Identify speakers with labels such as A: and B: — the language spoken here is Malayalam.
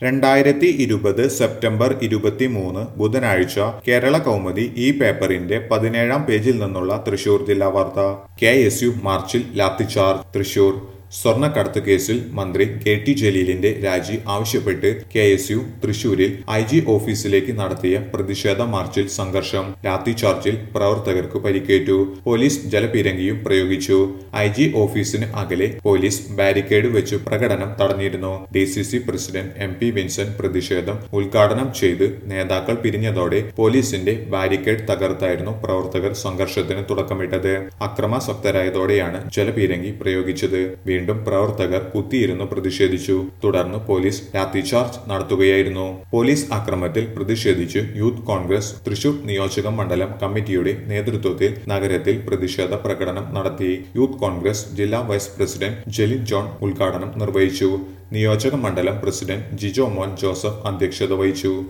A: 2020 സെപ്റ്റംബർ 23 ബുധനാഴ്ച കേരള കൗമുദി ഈ പേപ്പറിന്റെ 17-ാം പേജിൽ നിന്നുള്ള തൃശൂർ ജില്ലാ വാർത്ത. KSU മാർച്ചിൽ ലാത്തിച്ചാർജ്. തൃശൂർ സ്വർണ്ണക്കടത്ത് കേസിൽ മന്ത്രി KT ജലീലിന്റെ രാജി ആവശ്യപ്പെട്ട് KSU തൃശൂരിൽ IG ഓഫീസിലേക്ക് നടത്തിയ പ്രതിഷേധ മാർച്ചിൽ സംഘർഷം. ലാത്തിച്ചാർജിൽ പ്രവർത്തകർക്ക് പരിക്കേറ്റു. പോലീസ് ജലപീരങ്കിയും പ്രയോഗിച്ചു. IG ഓഫീസിന് അകലെ പോലീസ് ബാരിക്കേഡ് വെച്ച് പ്രകടനം തടഞ്ഞിരുന്നു. DCC പ്രസിഡന്റ് MP വിൻസെന്റ് പ്രതിഷേധം ഉദ്ഘാടനം ചെയ്ത് നേതാക്കൾ പിരിഞ്ഞതോടെ പോലീസിന്റെ ബാരിക്കേഡ് തകർത്തായിരുന്നു പ്രവർത്തകർ സംഘർഷത്തിന് തുടക്കമിട്ടത്. അക്രമാസക്തരായതോടെയാണ് ജലപീരങ്കി പ്രയോഗിച്ചത്. വീണ്ടും പ്രവർത്തകർ കുത്തിയിരുന്നു പ്രതിഷേധിച്ചു. തുടർന്ന് പോലീസ് ലാത്തിചാർജ് നടത്തുകയായിരുന്നു. പോലീസ് അക്രമത്തിൽ പ്രതിഷേധിച്ച് യൂത്ത് കോൺഗ്രസ് തൃശൂർ നിയോജക മണ്ഡലം കമ്മിറ്റിയുടെ നേതൃത്വത്തിൽ നഗരത്തിൽ പ്രതിഷേധ പ്രകടനം നടത്തി. യൂത്ത് കോൺഗ്രസ് ജില്ലാ വൈസ് പ്രസിഡന്റ് ജെലിൻ ജോൺ ഉദ്ഘാടനം നിർവഹിച്ചു. നിയോജക മണ്ഡലം പ്രസിഡന്റ് ജിജോ മോൻ ജോസഫ് അധ്യക്ഷത വഹിച്ചു.